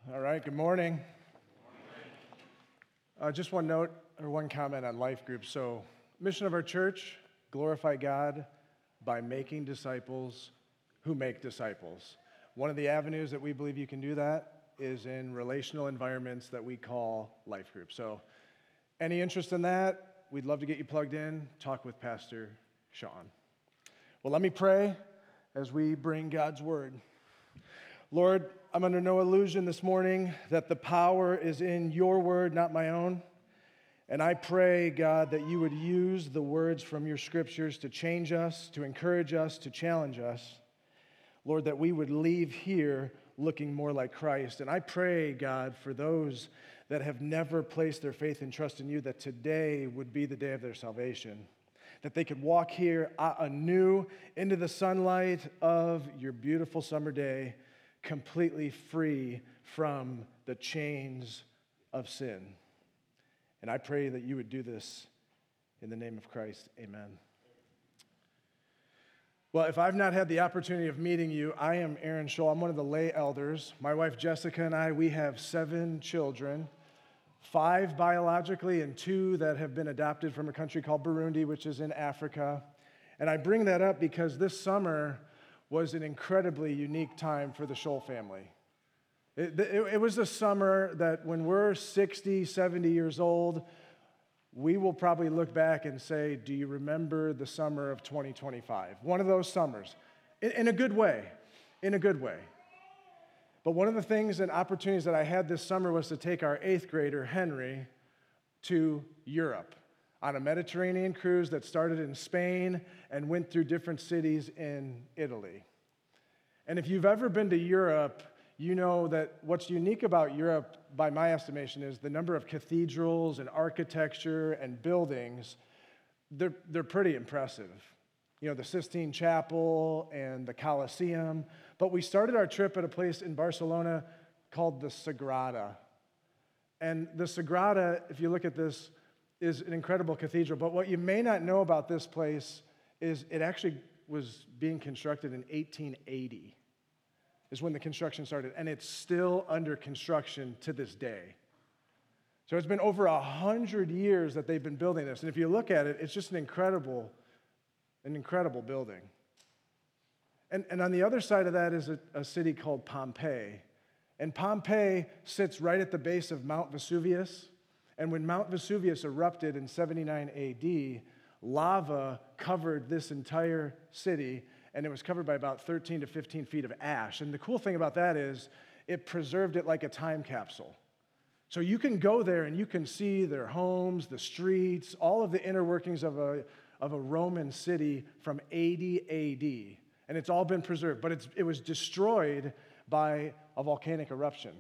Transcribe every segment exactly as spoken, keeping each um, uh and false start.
All right, good morning. Uh, just one note or one comment on life groups. So, mission of our church, glorify God by making disciples who make disciples. One of the avenues that we believe you can do that is in relational environments that we call life groups. So, any interest in that, we'd love to get you plugged in. Talk with Pastor Sean. Well, let me pray as we bring God's word. Lord, I'm under no illusion this morning that the power is in your word, not my own. And I pray, God, that you would use the words from your scriptures to change us, to encourage us, to challenge us. Lord, that we would leave here looking more like Christ. And I pray, God, for those that have never placed their faith and trust in you, that today would be the day of their salvation. That they could walk here anew into the sunlight of your beautiful summer day, completely free from the chains of sin. And I pray that you would do this in the name of Christ. Amen. Well, if I've not had the opportunity of meeting you, I am Aaron Scholl. I'm one of the lay elders. My wife Jessica and I, we have seven children, five biologically and two that have been adopted from a country called Burundi, which is in Africa. And I bring that up because this summer was an incredibly unique time for the Scholl family. It, it, it was a summer that when we're sixty, seventy years old, we will probably look back and say, do you remember the summer of twenty twenty-five? One of those summers, in, in a good way, in a good way. But one of the things and opportunities that I had this summer was to take our eighth grader, Henry, to Europe on a Mediterranean cruise that started in Spain and went through different cities in Italy. And if you've ever been to Europe, you know that what's unique about Europe, by my estimation, is the number of cathedrals and architecture and buildings. They're, they're pretty impressive. You know, the Sistine Chapel and the Colosseum. But we started our trip at a place in Barcelona called the Sagrada. And the Sagrada, if you look at this, is an incredible cathedral. But what you may not know about this place is it actually was being constructed in eighteen eighty, is when the construction started. And it's still under construction to this day. So it's been over a hundred years that they've been building this. And if you look at it, it's just an incredible, an incredible building. And, and on the other side of that is a, a city called Pompeii. And Pompeii sits right at the base of Mount Vesuvius. And when Mount Vesuvius erupted in seventy-nine A D, lava covered this entire city, and it was covered by about thirteen to fifteen feet of ash. And the cool thing about that is it preserved it like a time capsule. So you can go there and you can see their homes, the streets, all of the inner workings of a, of a Roman city from eighty A D. And it's all been preserved, but it's, it was destroyed by a volcanic eruption.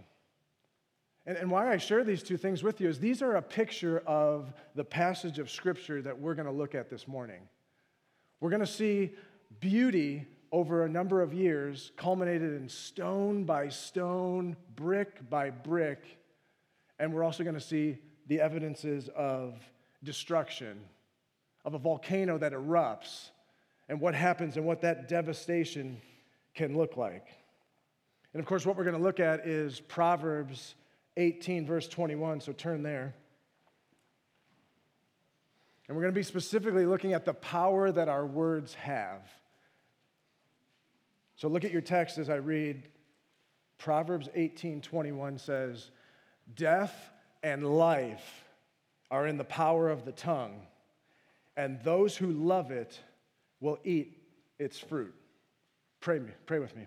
And, and why I share these two things with you is these are a picture of the passage of Scripture that we're going to look at this morning. We're going to see beauty over a number of years culminated in stone by stone, brick by brick, and we're also going to see the evidences of destruction, of a volcano that erupts, and what happens and what that devastation can look like. And of course, what we're going to look at is Proverbs eighteen, verse twenty-one, so turn there. And we're going to be specifically looking at the power that our words have. So look at your text as I read. Proverbs eighteen, twenty-one says, "Death and life are in the power of the tongue, and those who love it will eat its fruit." Pray me, pray with me.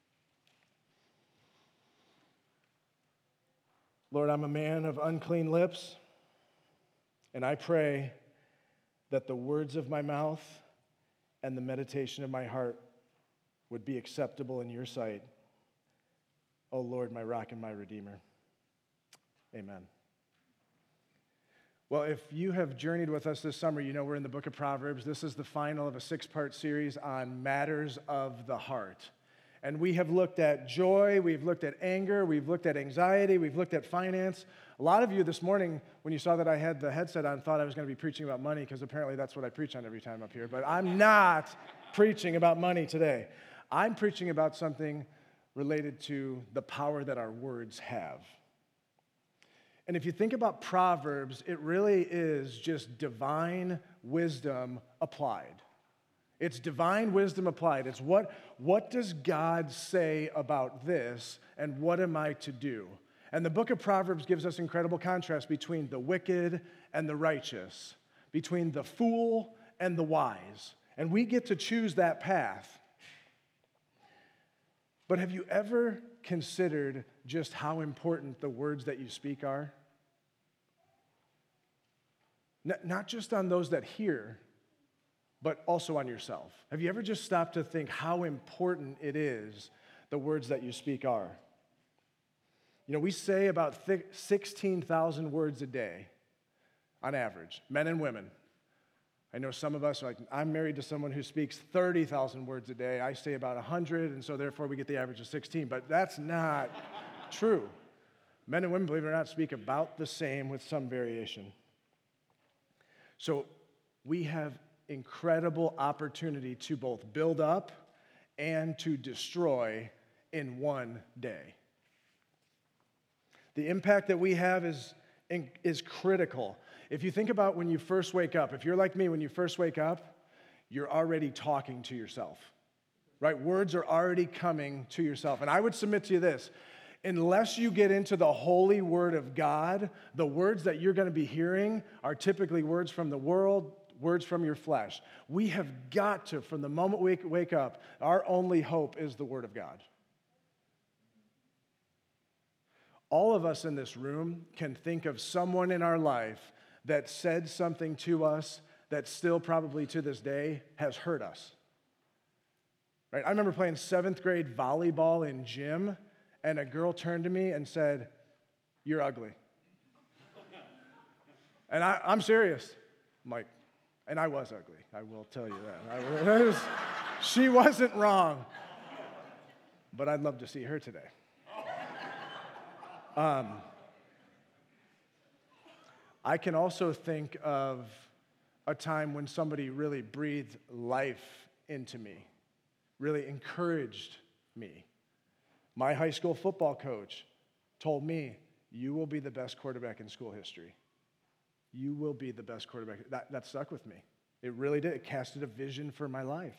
Lord, I'm a man of unclean lips, and I pray that the words of my mouth and the meditation of my heart would be acceptable in your sight. O Lord, my rock and my redeemer. Amen. Well, if you have journeyed with us this summer, you know we're in the book of Proverbs. This is the final of a six-part series on matters of the heart. And we have looked at joy, we've looked at anger, we've looked at anxiety, we've looked at finance. A lot of you this morning, when you saw that I had the headset on, thought I was going to be preaching about money, because apparently that's what I preach on every time up here. But I'm not preaching about money today. I'm preaching about something related to the power that our words have. And if you think about Proverbs, it really is just divine wisdom applied. It's divine wisdom applied. It's what, what does God say about this, and what am I to do? And the book of Proverbs gives us incredible contrast between the wicked and the righteous, between the fool and the wise. And we get to choose that path. But have you ever considered just how important the words that you speak are? Not just on those that hear, but also on yourself. Have you ever just stopped to think how important it is the words that you speak are? You know, we say about sixteen thousand words a day on average, men and women. I know some of us are like, I'm married to someone who speaks thirty thousand words a day. I say about one hundred, and so therefore we get the average of sixteen. But that's not true. Men and women, believe it or not, speak about the same with some variation. So we have incredible opportunity to both build up and to destroy in one day. The impact that we have is, is critical. If you think about when you first wake up, if you're like me, when you first wake up, you're already talking to yourself, right? Words are already coming to yourself. And I would submit to you this: unless you get into the holy word of God, the words that you're going to be hearing are typically words from the world, words from your flesh. We have got to, from the moment we wake up, our only hope is the word of God. All of us in this room can think of someone in our life that said something to us that still probably to this day has hurt us. Right? I remember playing seventh grade volleyball in gym, and a girl turned to me and said, "You're ugly." And I, I'm serious. I'm like, and I was ugly. I will tell you that. I was, she wasn't wrong. But I'd love to see her today. Um, I can also think of a time when somebody really breathed life into me, really encouraged me. My high school football coach told me, "You will be the best quarterback in school history. You will be the best quarterback." That, that stuck with me. It really did. It casted a vision for my life.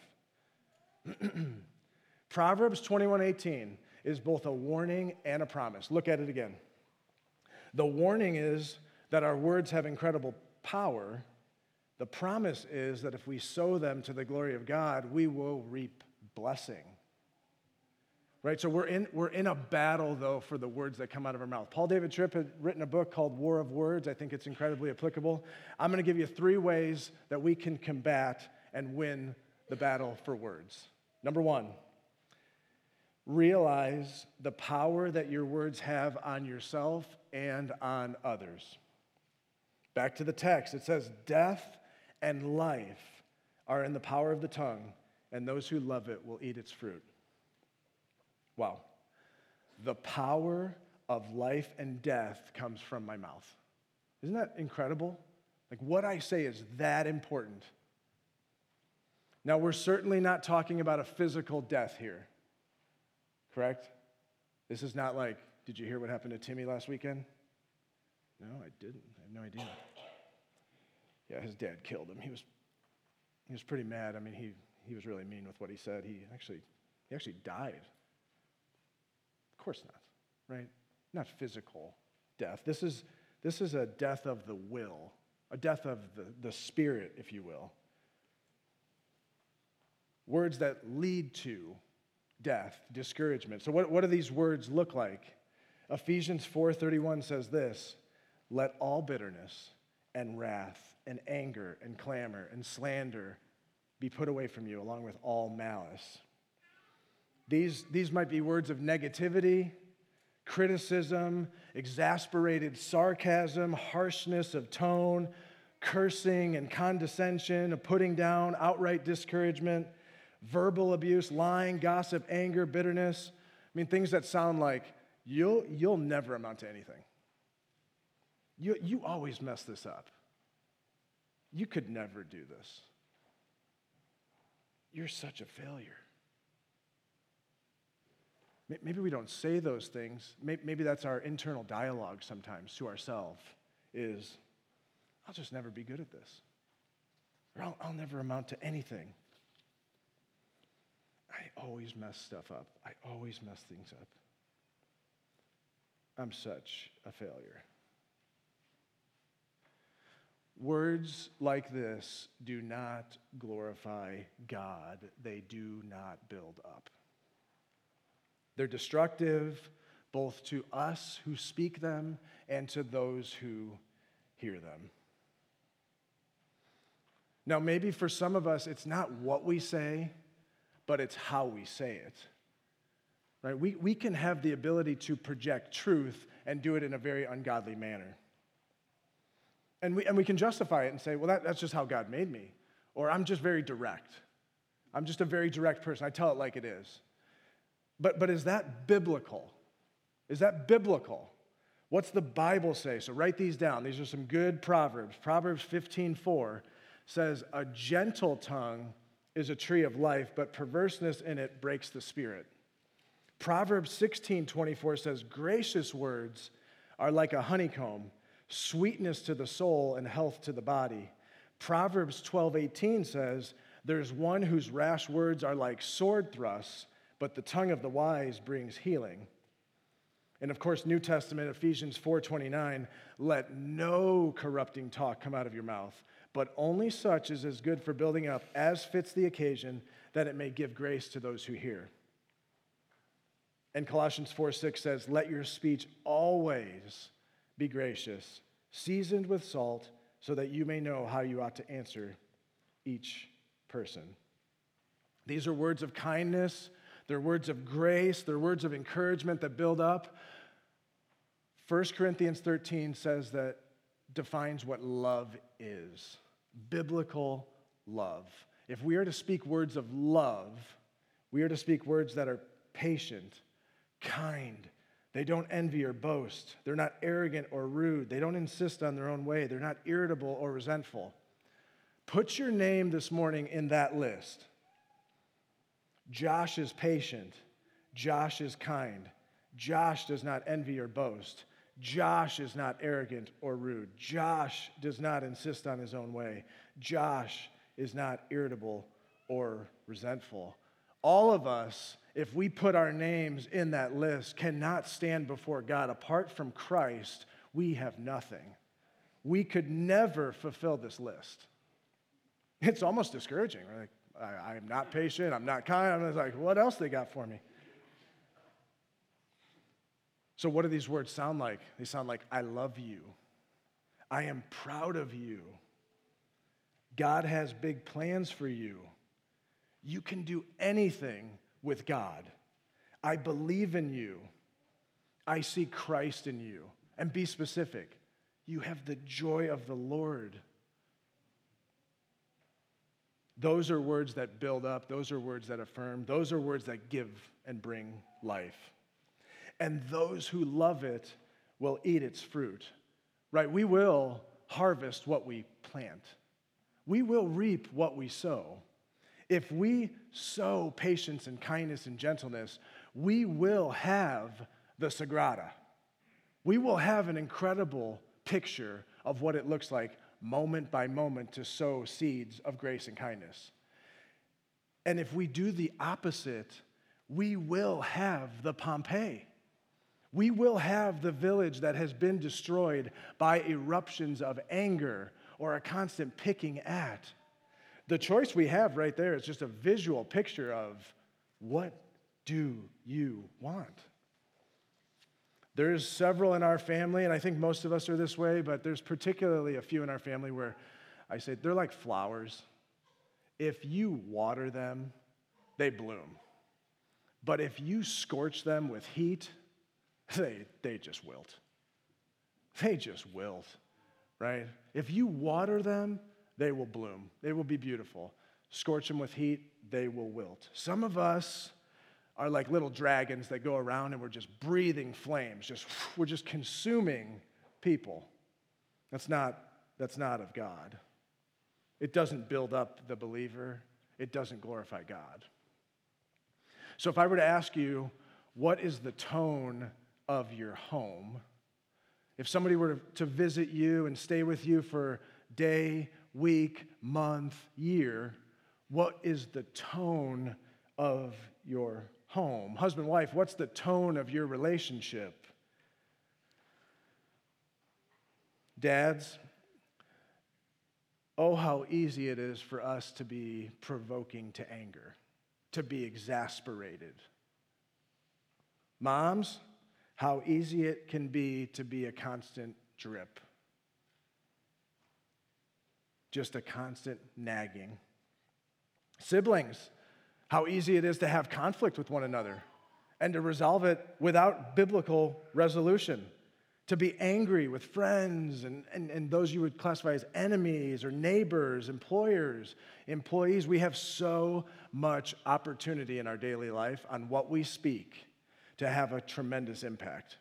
Proverbs twenty-one eighteen is both a warning and a promise. Look at it again. The warning is that our words have incredible power. The promise is that if we sow them to the glory of God, we will reap blessing. Right, so we're in, we're in a battle, though, for the words that come out of our mouth. Paul David Tripp had written a book called War of Words. I think it's incredibly applicable. I'm going to give you three ways that we can combat and win the battle for words. Number one, realize the power that your words have on yourself and on others. Back to the text, it says, "Death and life are in the power of the tongue, and those who love it will eat its fruit." Wow. The power of life and death comes from my mouth. Isn't that incredible? Like, what I say is that important. Now, we're certainly not talking about a physical death here, correct? This is not like, did you hear what happened to Timmy last weekend? No, I didn't. I have no idea. Yeah, his dad killed him. He was he was pretty mad. I mean, he he was really mean with what he said. He actually he actually died. Of course not, right? Not physical death. This is this is a death of the will, a death of the, the spirit, if you will. Words that lead to death, discouragement. So what, what do these words look like? Ephesians four thirty-one says this: "Let all bitterness and wrath and anger and clamor and slander be put away from you, along with all malice." These, these might be words of negativity, criticism, exasperated sarcasm, harshness of tone, cursing and condescension, of putting down, outright discouragement, verbal abuse, lying, gossip, anger, bitterness. I mean, things that sound like, you'll, you'll never amount to anything. You, you always mess this up. You could never do this. You're such a failure. Maybe we don't say those things. Maybe that's our internal dialogue sometimes to ourselves is, I'll just never be good at this. Or I'll, I'll never amount to anything. I always mess stuff up. I always mess things up. I'm such a failure. Words like this do not glorify God. They do not build up. They're destructive both to us who speak them and to those who hear them. Now, maybe for some of us, it's not what we say, but it's how we say it. Right? We, we can have the ability to project truth and do it in a very ungodly manner. And we, and we can justify it and say, well, that, that's just how God made me. Or I'm just very direct. I'm just a very direct person. I tell it like it is. But, but is that biblical? Is that biblical? What's the Bible say? So write these down. These are some good Proverbs. Proverbs fifteen four says, a gentle tongue is a tree of life, but perverseness in it breaks the spirit. Proverbs sixteen twenty-four says, gracious words are like a honeycomb, sweetness to the soul and health to the body. Proverbs twelve eighteen says, there's one whose rash words are like sword thrusts, but the tongue of the wise brings healing. And of course, New Testament, Ephesians four twenty-nine, let no corrupting talk come out of your mouth, but only such as is good for building up, as fits the occasion, that it may give grace to those who hear. And Colossians four six says, let your speech always be gracious, seasoned with salt, so that you may know how you ought to answer each person. These are words of kindness. They're words of grace. They're words of encouragement that build up. First Corinthians thirteen says that defines what love is. Biblical love. If we are to speak words of love, we are to speak words that are patient, kind. They don't envy or boast. They're not arrogant or rude. They don't insist on their own way. They're not irritable or resentful. Put your name this morning in that list. Josh is patient. Josh is kind. Josh does not envy or boast. Josh is not arrogant or rude. Josh does not insist on his own way. Josh is not irritable or resentful. All of us, if we put our names in that list, cannot stand before God. Apart from Christ, we have nothing. We could never fulfill this list. It's almost discouraging. We're like, I, I'm not patient, I'm not kind. I'm just like, what else they got for me? So what do these words sound like? They sound like, I love you. I am proud of you. God has big plans for you. You can do anything with God. I believe in you. I see Christ in you. And be specific. You have the joy of the Lord. Those are words that build up. Those are words that affirm. Those are words that give and bring life. And those who love it will eat its fruit, right? We will harvest what we plant. We will reap what we sow. If we sow patience and kindness and gentleness, we will have the Sagrada. We will have an incredible picture of what it looks like moment by moment to sow seeds of grace and kindness. And if we do the opposite, we will have the Pompeii. We will have the village that has been destroyed by eruptions of anger or a constant picking at. The choice we have right there is just a visual picture of what do you want? There's several in our family, and I think most of us are this way, but there's particularly a few in our family where I say they're like flowers. If you water them, they bloom. But if you scorch them with heat, they, they just wilt. They just wilt, right? If you water them, they will bloom. They will be beautiful. Scorch them with heat, they will wilt. Some of us are like little dragons that go around and we're just breathing flames. Just we're just consuming people. That's not, that's not of God. It doesn't build up the believer. It doesn't glorify God. So if I were to ask you, What is the tone of your home? If somebody were to visit you and stay with you for day, week, month, year, what is the tone of your home? Husband, wife, what's the tone of your relationship? Dads, oh, how easy it is for us to be provoking to anger, to be exasperated. Moms, how easy it can be to be a constant drip. Just a constant nagging. Siblings, how easy it is to have conflict with one another and to resolve it without biblical resolution. To be angry with friends and, and, and those you would classify as enemies or neighbors, employers, employees. We have so much opportunity in our daily life on what we speak to have a tremendous impact.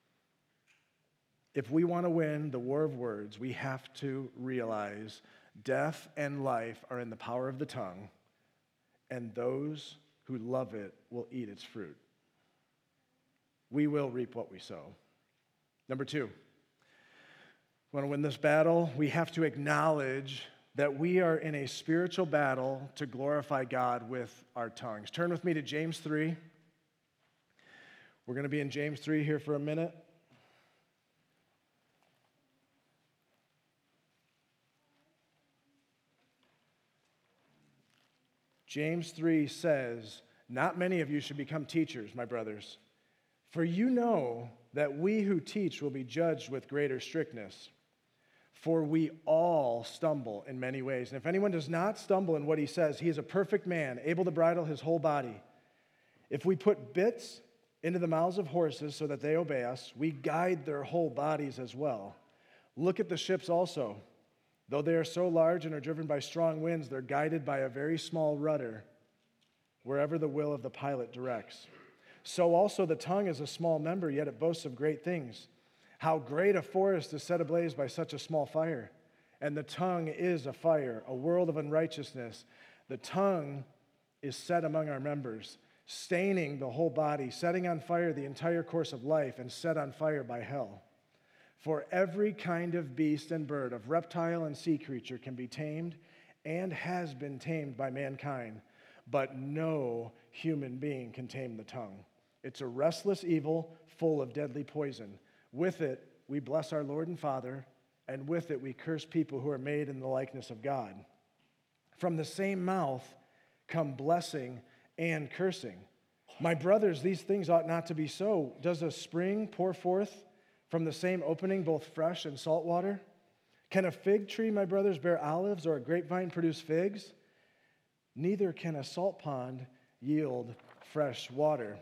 If we want to win the war of words, we have to realize death and life are in the power of the tongue, and those who love it will eat its fruit. We will reap what we sow. Number two, want to win this battle? We have to acknowledge that we are in a spiritual battle to glorify God with our tongues. Turn with me to James three. We're going to be in James three here for a minute. James three says, "Not many of you should become teachers, my brothers, for you know that we who teach will be judged with greater strictness. For we all stumble in many ways. And if anyone does not stumble in what he says, he is a perfect man, able to bridle his whole body. If we put bits into the mouths of horses so that they obey us, we guide their whole bodies as well. Look at the ships also. Though they are so large and are driven by strong winds, they're guided by a very small rudder, wherever the will of the pilot directs. So also the tongue is a small member, yet it boasts of great things. How great a forest is set ablaze by such a small fire. And the tongue is a fire, a world of unrighteousness. The tongue is set among our members, staining the whole body, setting on fire the entire course of life, and set on fire by hell. For every kind of beast and bird, of reptile and sea creature can be tamed and has been tamed by mankind, but no human being can tame the tongue. It's a restless evil full of deadly poison. With it, we bless our Lord and Father, and with it, we curse people who are made in the likeness of God. From the same mouth come blessing and cursing. My brothers, these things ought not to be so. Does a spring pour forth from the same opening both fresh and salt water? Can a fig tree, my brothers, bear olives, or a grapevine produce figs? Neither can a salt pond yield fresh water."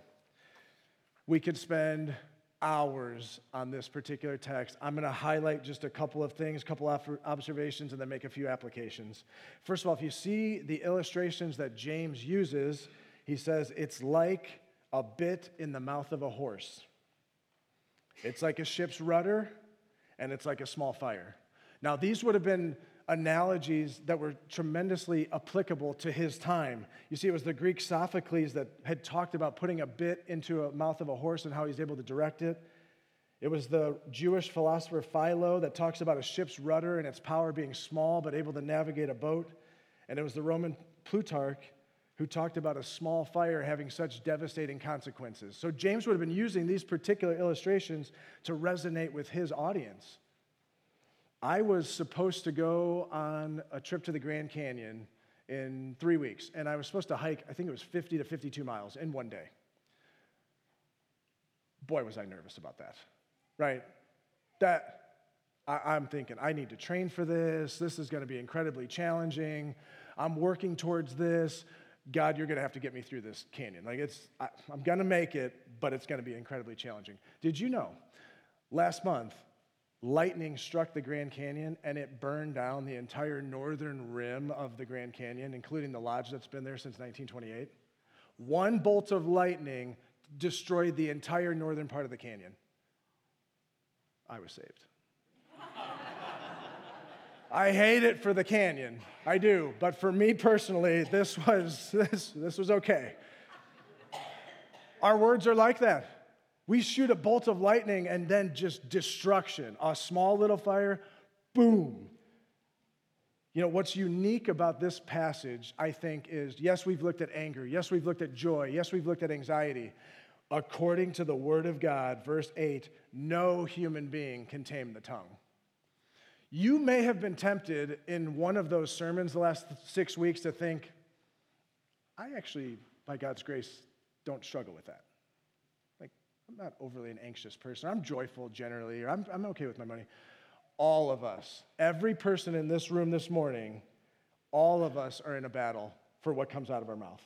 We could spend hours on this particular text. I'm going to highlight just a couple of things, a couple of observations, and then make a few applications. First of all, if you see the illustrations that James uses, he says it's like a bit in the mouth of a horse. It's like a ship's rudder, and it's like a small fire. Now, these would have been analogies that were tremendously applicable to his time. You see, it was the Greek Sophocles that had talked about putting a bit into a mouth of a horse and how he's able to direct it. It was the Jewish philosopher Philo that talks about a ship's rudder and its power being small but able to navigate a boat. And it was the Roman Plutarch who talked about a small fire having such devastating consequences. So James would have been using these particular illustrations to resonate with his audience. I was supposed to go on a trip to the Grand Canyon in three weeks, and I was supposed to hike, I think it was fifty to fifty-two miles in one day. Boy, was I nervous about that, right? That, I, I'm thinking, I need to train for this. This is going to be incredibly challenging. I'm working towards this. God, you're going to have to get me through this canyon. Like, it's, I, I'm going to make it, but it's going to be incredibly challenging. Did you know, last month, lightning struck the Grand Canyon, and it burned down the entire northern rim of the Grand Canyon, including the lodge that's been there since nineteen twenty-eight. One bolt of lightning destroyed the entire northern part of the canyon. I was saved. I hate it for the canyon. I do. But for me personally, this was this, this was okay. Our words are like that. We shoot a bolt of lightning and then just destruction. A small little fire, boom. You know, what's unique about this passage, I think, is yes, we've looked at anger. Yes, we've looked at joy. Yes, we've looked at anxiety. According to the Word of God, verse eight, no human being can tame the tongue. You may have been tempted in one of those sermons the last six weeks to think, I actually, by God's grace, don't struggle with that. Like, I'm not overly an anxious person. I'm joyful generally, or I'm, I'm okay with my money. All of us, every person in this room this morning, all of us are in a battle for what comes out of our mouth.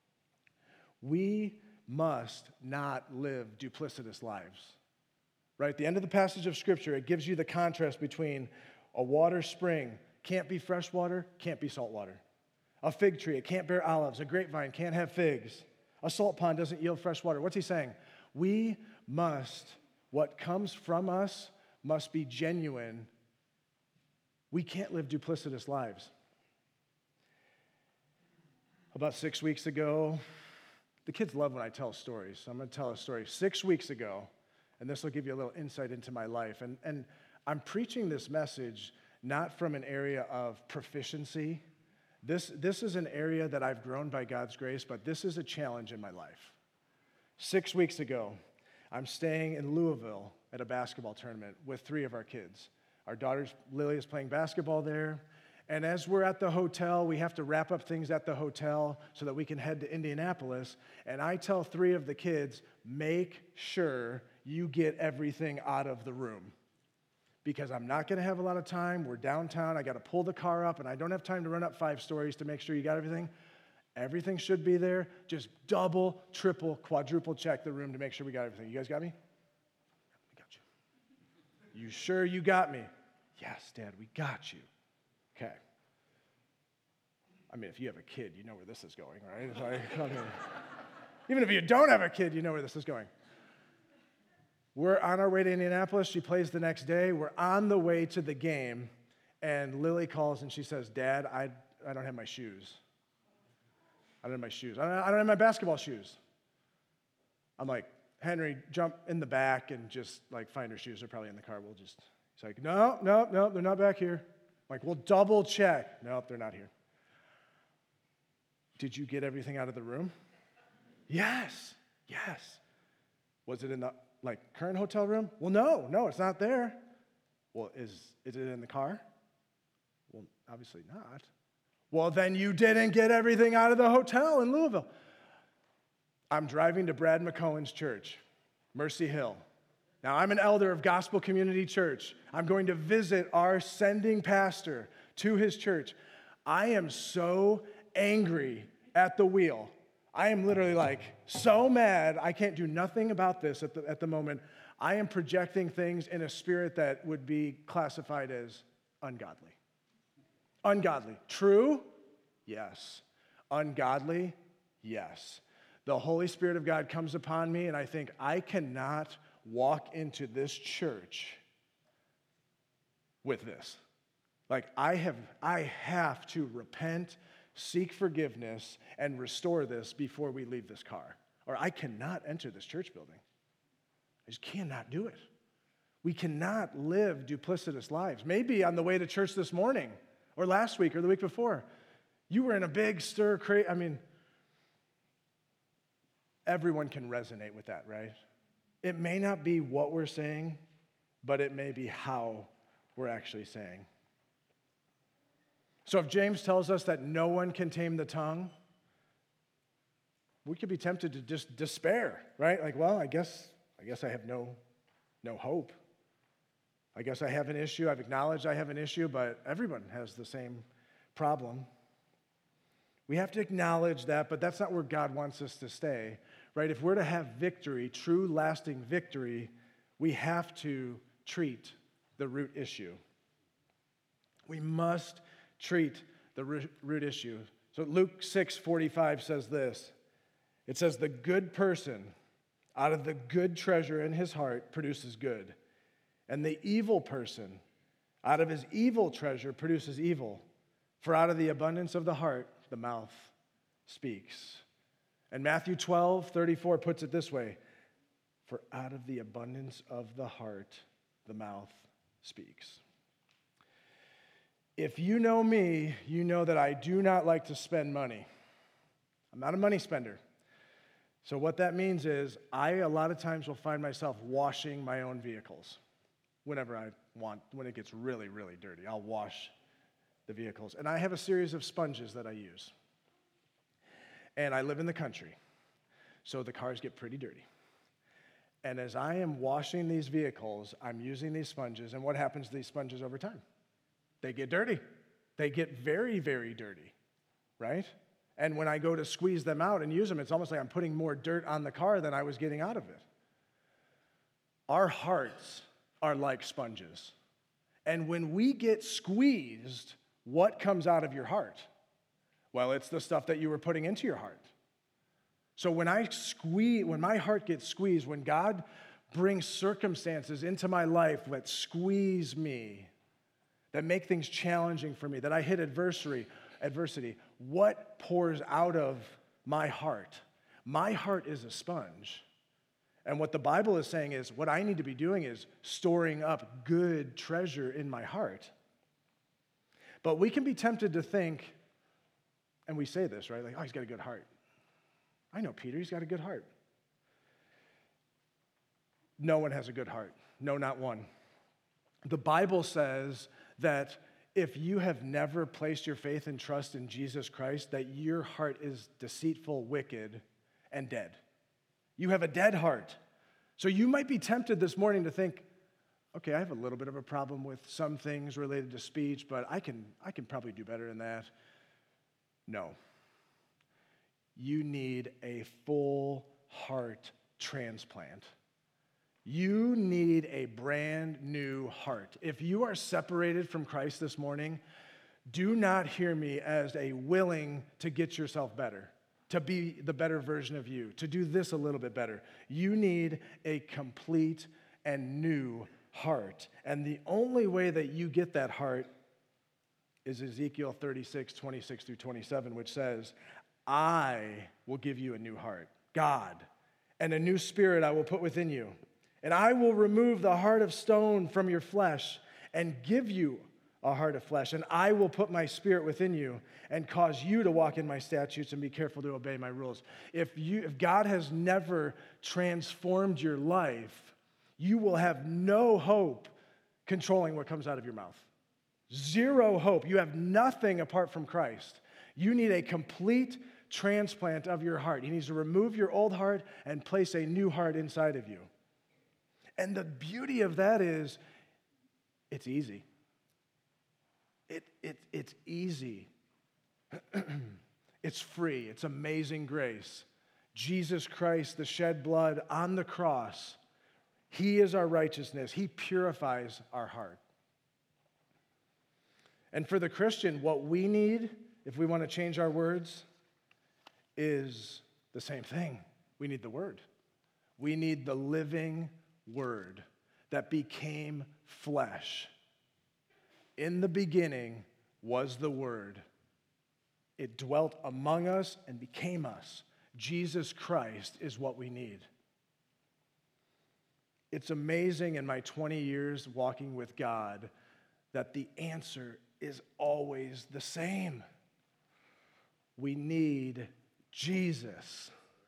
We must not live duplicitous lives. Right? At the end of the passage of Scripture, it gives you the contrast between a water spring, can't be fresh water, can't be salt water. A fig tree, it can't bear olives. A grapevine can't have figs. A salt pond doesn't yield fresh water. What's he saying? We must, what comes from us must be genuine. We can't live duplicitous lives. About six weeks ago, the kids love when I tell stories, so I'm going to tell a story. Six weeks ago, and this will give you a little insight into my life, and, and I'm preaching this message not from an area of proficiency. This, this is an area that I've grown by God's grace, but this is a challenge in my life. Six weeks ago, I'm staying in Louisville at a basketball tournament with three of our kids. Our daughter Lily is playing basketball there, and as we're at the hotel, we have to wrap up things at the hotel so that we can head to Indianapolis, and I tell three of the kids, make sure you get everything out of the room, because I'm not going to have a lot of time. We're downtown. I got to pull the car up, and I don't have time to run up five stories to make sure you got everything. Everything should be there. Just double, triple, quadruple check the room to make sure we got everything. You guys got me? We got you. You sure you got me? Yes, Dad, we got you. Okay. I mean, if you have a kid, you know where this is going, right? It's like, I mean, even if you don't have a kid, you know where this is going. We're on our way to Indianapolis. She plays the next day. We're on the way to the game, and Lily calls and she says, Dad, I, I don't have my shoes. I don't have my shoes. I don't, I don't have my basketball shoes. I'm like, Henry, jump in the back and just like find her shoes. They're probably in the car. We'll just, he's like, no, no, no, they're not back here. I'm like, we'll double check. Nope, they're not here. Did you get everything out of the room? Yes, yes. Was it in the like current hotel room? Well, no, no, it's not there. Well, is, is it in the car? Well, obviously not. Well, then you didn't get everything out of the hotel in Louisville. I'm driving to Brad McCohen's church, Mercy Hill. Now, I'm an elder of Gospel Community Church. I'm going to visit our sending pastor to his church. I am so angry at the wheel. I am literally like so mad. I can't do nothing about this at the, at the moment. I am projecting things in a spirit that would be classified as ungodly. Ungodly. True? Yes. Ungodly? Yes. The Holy Spirit of God comes upon me, and I think I cannot walk into this church with this. Like, I have, I have to repent, seek forgiveness, and restore this before we leave this car. Or I cannot enter this church building. I just cannot do it. We cannot live duplicitous lives. Maybe on the way to church this morning, or last week, or the week before, you were in a big stir, cra- I mean, everyone can resonate with that, right? It may not be what we're saying, but it may be how we're actually saying. So if James tells us that no one can tame the tongue, we could be tempted to just despair, right? Like, well, I guess I guess I have no, no hope. I guess I have an issue. I've acknowledged I have an issue, but everyone has the same problem. We have to acknowledge that, but that's not where God wants us to stay, right? If we're to have victory, true lasting victory, we have to treat the root issue. We must treat the root issue. So Luke six forty-five says this. It says, the good person out of the good treasure in his heart produces good. And the evil person out of his evil treasure produces evil. For out of the abundance of the heart, the mouth speaks. And Matthew twelve thirty-four puts it this way, for out of the abundance of the heart, the mouth speaks. If you know me, you know that I do not like to spend money. I'm not a money spender. So what that means is I, a lot of times, will find myself washing my own vehicles whenever I want, when it gets really, really dirty. I'll wash the vehicles. And I have a series of sponges that I use. And I live in the country, so the cars get pretty dirty. And as I am washing these vehicles, I'm using these sponges, and what happens to these sponges over time? They get dirty. They get very, very dirty, right? And when I go to squeeze them out and use them, it's almost like I'm putting more dirt on the car than I was getting out of it. Our hearts are like sponges. And when we get squeezed, what comes out of your heart? Well, it's the stuff that you were putting into your heart. So when I squeeze, when my heart gets squeezed, when God brings circumstances into my life that squeeze me, that make things challenging for me, that I hit adversity, adversity, what pours out of my heart? My heart is a sponge. And what the Bible is saying is, what I need to be doing is storing up good treasure in my heart. But we can be tempted to think, and we say this, right? Like, oh, he's got a good heart. I know Peter, he's got a good heart. No one has a good heart. No, not one. The Bible says that if you have never placed your faith and trust in Jesus Christ, that your heart is deceitful, wicked, and dead. You have a dead heart. So you might be tempted this morning to think, okay, I have a little bit of a problem with some things related to speech, but I can, I can probably do better than that. No. You need a full heart transplant. You need a brand new heart. If you are separated from Christ this morning, do not hear me as a willing to get yourself better, to be the better version of you, to do this a little bit better. You need a complete and new heart. And the only way that you get that heart is Ezekiel thirty-six, twenty-six through twenty-seven, which says, I will give you a new heart, God, and a new spirit I will put within you. And I will remove the heart of stone from your flesh and give you a heart of flesh. And I will put my spirit within you and cause you to walk in my statutes and be careful to obey my rules. If you, if God has never transformed your life, you will have no hope controlling what comes out of your mouth. Zero hope. You have nothing apart from Christ. You need a complete transplant of your heart. He needs to remove your old heart and place a new heart inside of you. And the beauty of that is, it's easy. It, it, it's easy. It's free. It's amazing grace. Jesus Christ, the shed blood on the cross, He is our righteousness. He purifies our heart. And for the Christian, what we need, if we want to change our words, is the same thing. We need the Word. We need the living Word that became flesh. In the beginning was the Word. It dwelt among us and became us. Jesus Christ is what we need. It's amazing in my twenty years walking with God that the answer is always the same. We need Jesus.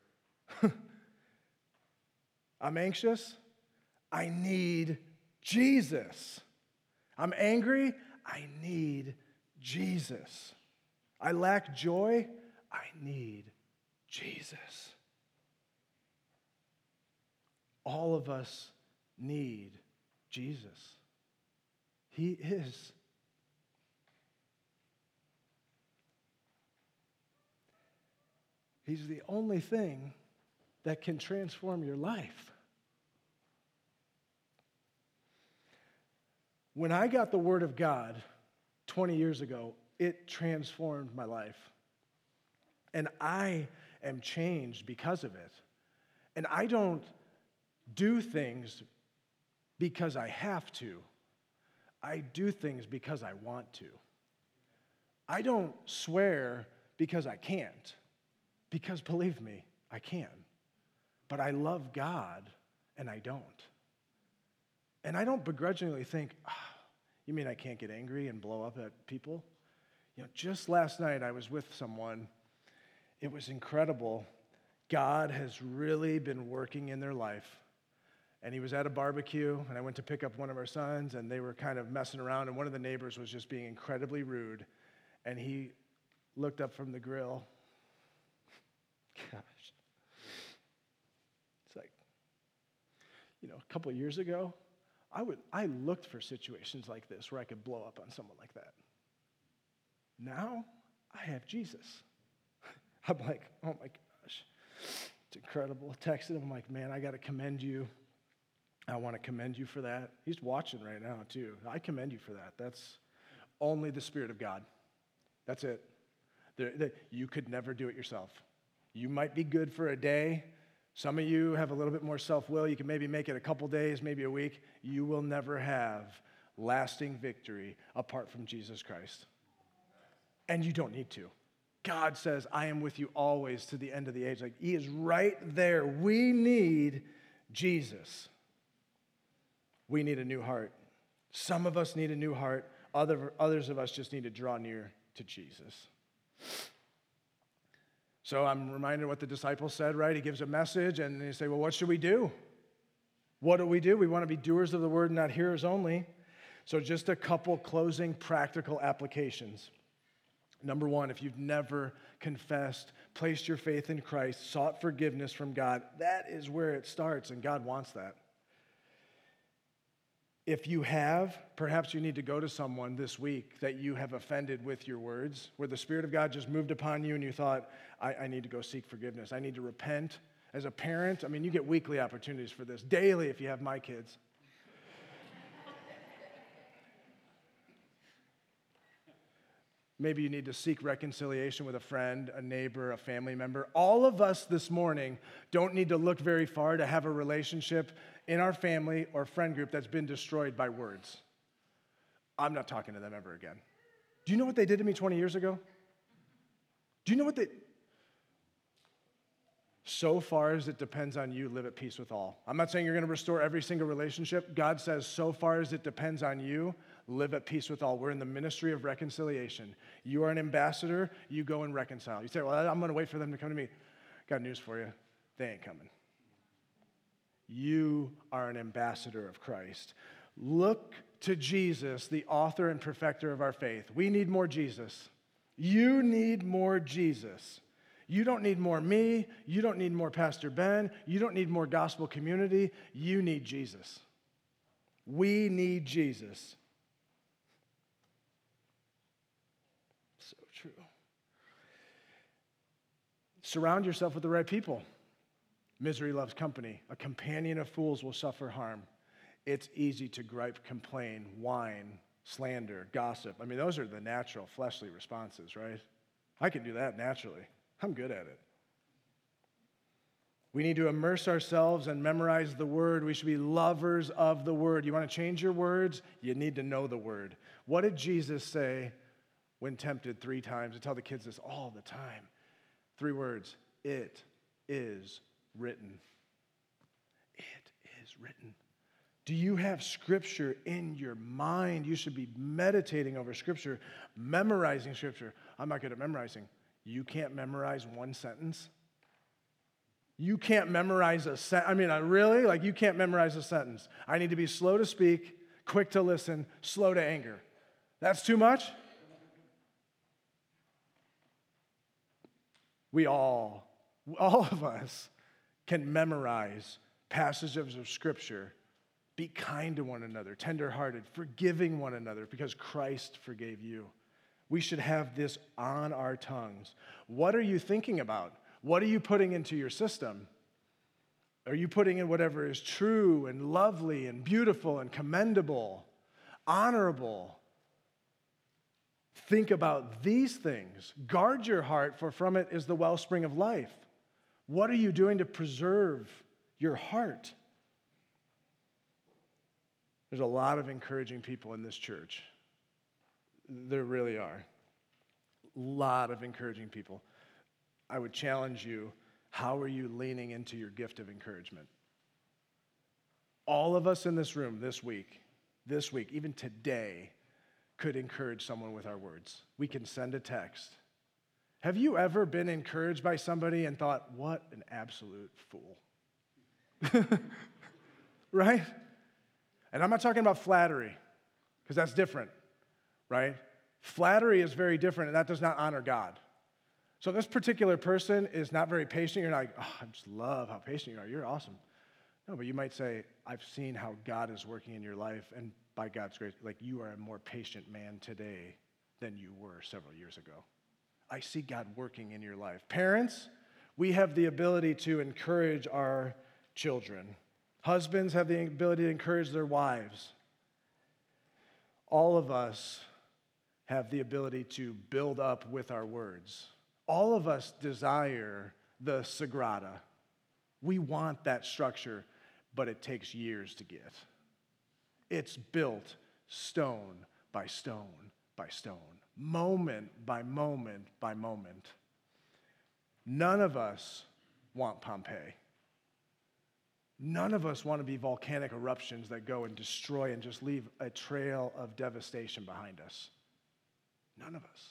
I'm anxious. I need Jesus. I'm angry. I need Jesus. I lack joy. I need Jesus. All of us need Jesus. He is. He's the only thing that can transform your life. When I got the Word of God twenty years ago, it transformed my life. And I am changed because of it. And I don't do things because I have to. I do things because I want to. I don't swear because I can't. Because believe me, I can. But I love God, and I don't. And I don't begrudgingly think, ah, you mean I can't get angry and blow up at people? You know, just last night I was with someone. It was incredible. God has really been working in their life. And he was at a barbecue, and I went to pick up one of our sons, and they were kind of messing around, and one of the neighbors was just being incredibly rude. And he looked up from the grill. Gosh. It's like, you know, a couple of years ago, I would I looked for situations like this where I could blow up on someone like that. Now, I have Jesus. I'm like, oh my gosh, it's incredible. I texted him, I'm like, man, I got to commend you. I want to commend you for that. He's watching right now, too. I commend you for that. That's only the Spirit of God. That's it. There, there, you could never do it yourself. You might be good for a day. Some of you have a little bit more self-will. You can maybe make it a couple days, maybe a week. You will never have lasting victory apart from Jesus Christ. And you don't need to. God says, I am with you always to the end of the age. Like, he is right there. We need Jesus. We need a new heart. Some of us need a new heart. Other, others of us just need to draw near to Jesus. So I'm reminded of what the disciples said, right? He gives a message, and they say, well, what should we do? What do we do? We want to be doers of the word, not hearers only. So just a couple closing practical applications. Number one, if you've never confessed, placed your faith in Christ, sought forgiveness from God, that is where it starts, and God wants that. If you have, perhaps you need to go to someone this week that you have offended with your words, where the Spirit of God just moved upon you and you thought, I, I need to go seek forgiveness. I need to repent. As a parent, I mean, you get weekly opportunities for this, daily if you have my kids. Maybe you need to seek reconciliation with a friend, a neighbor, a family member. All of us this morning don't need to look very far to have a relationship in our family or friend group that's been destroyed by words. I'm not talking to them ever again. Do you know what they did to me twenty years ago? Do you know what they... So far as it depends on you, live at peace with all. I'm not saying you're going to restore every single relationship. God says, so far as it depends on you, live at peace with all. We're in the ministry of reconciliation. You are an ambassador. You go and reconcile. You say, well, I'm going to wait for them to come to me. Got news for you. They ain't coming. You are an ambassador of Christ. Look to Jesus, the author and perfecter of our faith. We need more Jesus. You need more Jesus. You don't need more me. You don't need more Pastor Ben. You don't need more gospel community. You need Jesus. We need Jesus. So true. Surround yourself with the right people. Misery loves company. A companion of fools will suffer harm. It's easy to gripe, complain, whine, slander, gossip. I mean, those are the natural fleshly responses, right? I can do that naturally. I'm good at it. We need to immerse ourselves and memorize the word. We should be lovers of the word. You want to change your words? You need to know the word. What did Jesus say when tempted three times? I tell the kids this all the time. Three words. It is written. It is written. Do you have Scripture in your mind? You should be meditating over Scripture, memorizing Scripture. I'm not good at memorizing. You can't memorize one sentence? You can't memorize a sentence? I mean, I really? Like, you can't memorize a sentence. I need to be slow to speak, quick to listen, slow to anger. That's too much? We all, all of us can memorize passages of Scripture. Be kind to one another, tenderhearted, forgiving one another because Christ forgave you. We should have this on our tongues. What are you thinking about? What are you putting into your system? Are you putting in whatever is true and lovely and beautiful and commendable, honorable? Think about these things. Guard your heart, for from it is the wellspring of life. What are you doing to preserve your heart? There's a lot of encouraging people in this church. There really are. A lot of encouraging people. I would challenge you, How are you leaning into your gift of encouragement? All of us in this room this week, this week, even today, could encourage someone with our words. We can send a text. Have you ever been encouraged by somebody and thought, what an absolute fool? Right? And I'm not talking about flattery, because that's different, right? Flattery is very different, and that does not honor God. So this particular person is not very patient. You're like, oh, I just love how patient you are. You're awesome. No, but you might say, I've seen how God is working in your life, and by God's grace, like you are a more patient man today than you were several years ago. I see God working in your life. Parents, we have the ability to encourage our children. Husbands have the ability to encourage their wives. All of us have the ability to build up with our words. All of us desire the Sagrada. We want that structure, but it takes years to get. It's built stone by stone by stone, moment by moment by moment. None of us want Pompeii. None of us want to be volcanic eruptions that go and destroy and just leave a trail of devastation behind us. None of us.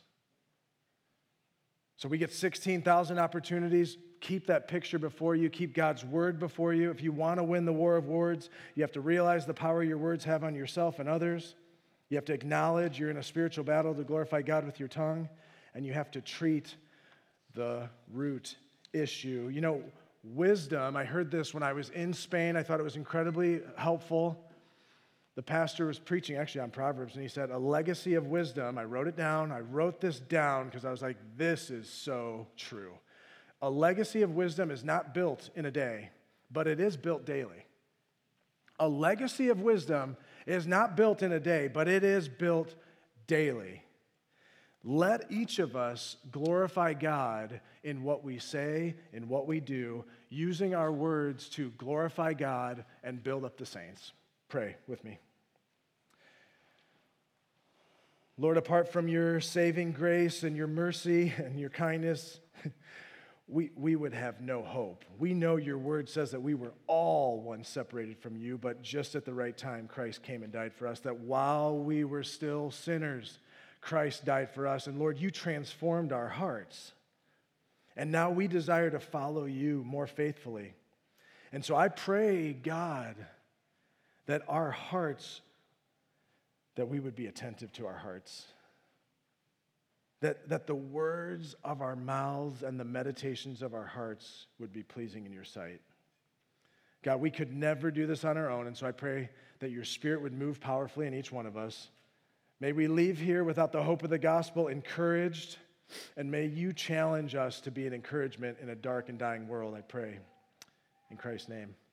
So we get sixteen thousand opportunities. Keep that picture before you. Keep God's word before you. If you want to win the war of words, you have to realize the power your words have on yourself and others. You have to acknowledge you're in a spiritual battle to glorify God with your tongue. And you have to treat the root issue. You know, wisdom, I heard this when I was in Spain. I thought it was incredibly helpful. The pastor was preaching actually on Proverbs, and he said, a legacy of wisdom. I wrote it down. I wrote this down because I was like, this is so true. A legacy of wisdom is not built in a day, but it is built daily. A legacy of wisdom is not built in a day, but it is built daily. Let each of us glorify God in what we say, in what we do, using our words to glorify God and build up the saints. Pray with me. Lord, apart from your saving grace and your mercy and your kindness, we, we would have no hope. We know your word says that we were all once separated from you, but just at the right time, Christ came and died for us, that while we were still sinners, Christ died for us. And Lord, you transformed our hearts. And now we desire to follow you more faithfully. And so I pray, God, that our hearts, that we would be attentive to our hearts. That, that the words of our mouths and the meditations of our hearts would be pleasing in your sight. God, we could never do this on our own, and so I pray that your Spirit would move powerfully in each one of us. May we leave here without the hope of the gospel, encouraged, and may you challenge us to be an encouragement in a dark and dying world, I pray. In Christ's name.